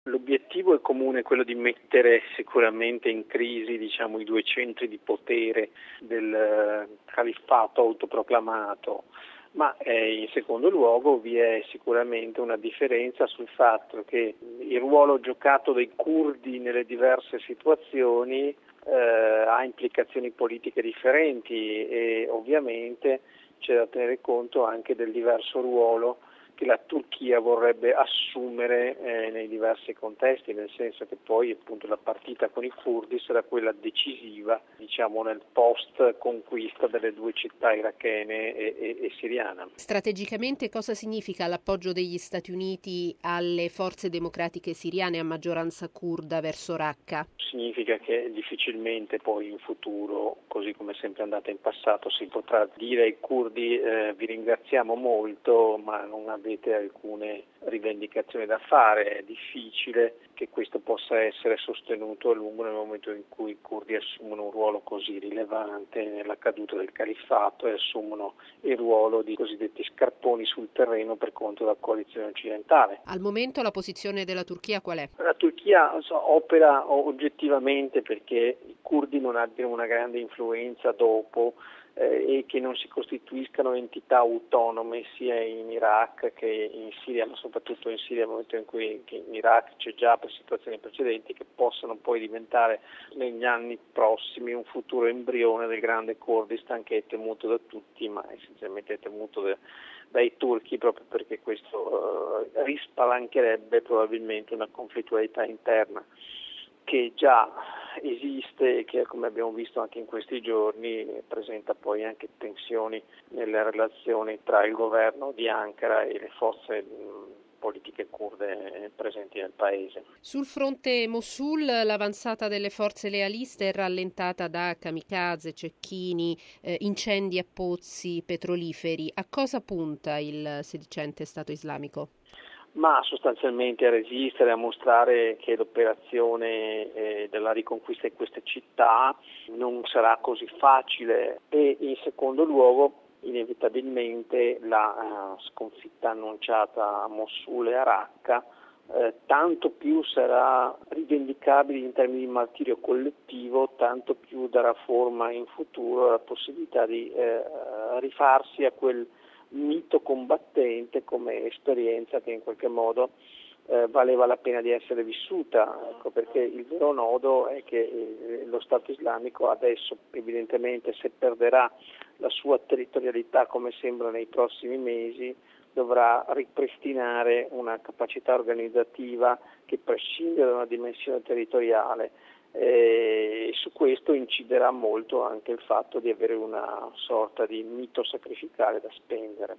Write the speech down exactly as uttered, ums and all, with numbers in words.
L'obiettivo è comune, quello di mettere sicuramente in crisi, diciamo, i due centri di potere del califfato autoproclamato, ma eh, in secondo luogo vi è sicuramente una differenza sul fatto che il ruolo giocato dai curdi nelle diverse situazioni eh, ha implicazioni politiche differenti e ovviamente c'è da tenere conto anche del diverso ruolo che la Turchia vorrebbe assumere eh, nei diversi contesti, nel senso che poi appunto la partita con i curdi sarà quella decisiva, diciamo, nel post conquista delle due città irachene e, e, e siriana. Strategicamente cosa significa l'appoggio degli Stati Uniti alle forze democratiche siriane a maggioranza curda verso Raqqa? Significa che difficilmente poi in futuro, così come è sempre andata in passato, si potrà dire ai curdi eh, vi ringraziamo molto ma non avete alcune rivendicazioni da fare. È difficile che questo possa essere sostenuto a lungo nel momento in cui i curdi assumono un ruolo così rilevante nella caduta del califfato e assumono il ruolo di cosiddetti scarponi sul terreno per conto della coalizione occidentale. Al momento la posizione della Turchia qual è? La Turchia so, opera oggettivamente perché i curdi non abbiano una grande influenza dopo eh, e che non si costituiscano entità autonome sia in Iraq che in Siria, ma soprattutto in Siria nel momento in cui in Iraq c'è già per situazioni precedenti, che possano poi diventare negli anni prossimi un futuro embrione del grande Kurdistan che è temuto da tutti, ma essenzialmente è temuto da, dai turchi proprio perché questo uh, rispalancherebbe probabilmente una conflittualità interna che già esiste e che, come abbiamo visto anche in questi giorni, presenta poi anche tensioni nelle relazioni tra il governo di Ankara e le forze politiche kurde presenti nel paese. Sul fronte Mosul l'avanzata delle forze lealiste è rallentata da kamikaze, cecchini, eh, incendi a pozzi petroliferi. A cosa punta il sedicente Stato islamico? Ma sostanzialmente a resistere, a mostrare che l'operazione eh, della riconquista di queste città non sarà così facile e in secondo luogo inevitabilmente la uh, sconfitta annunciata a Mosul e a Raqqa eh, tanto più sarà rivendicabile in termini di martirio collettivo, tanto più darà forma in futuro alla possibilità di eh, rifarsi a quel mito combattente come esperienza che in qualche modo eh, valeva la pena di essere vissuta, ecco, perché il vero nodo è che eh, lo Stato islamico adesso evidentemente, se perderà la sua territorialità come sembra nei prossimi mesi, dovrà ripristinare una capacità organizzativa che prescinde da una dimensione territoriale. E su questo inciderà molto anche il fatto di avere una sorta di mito sacrificale da spendere.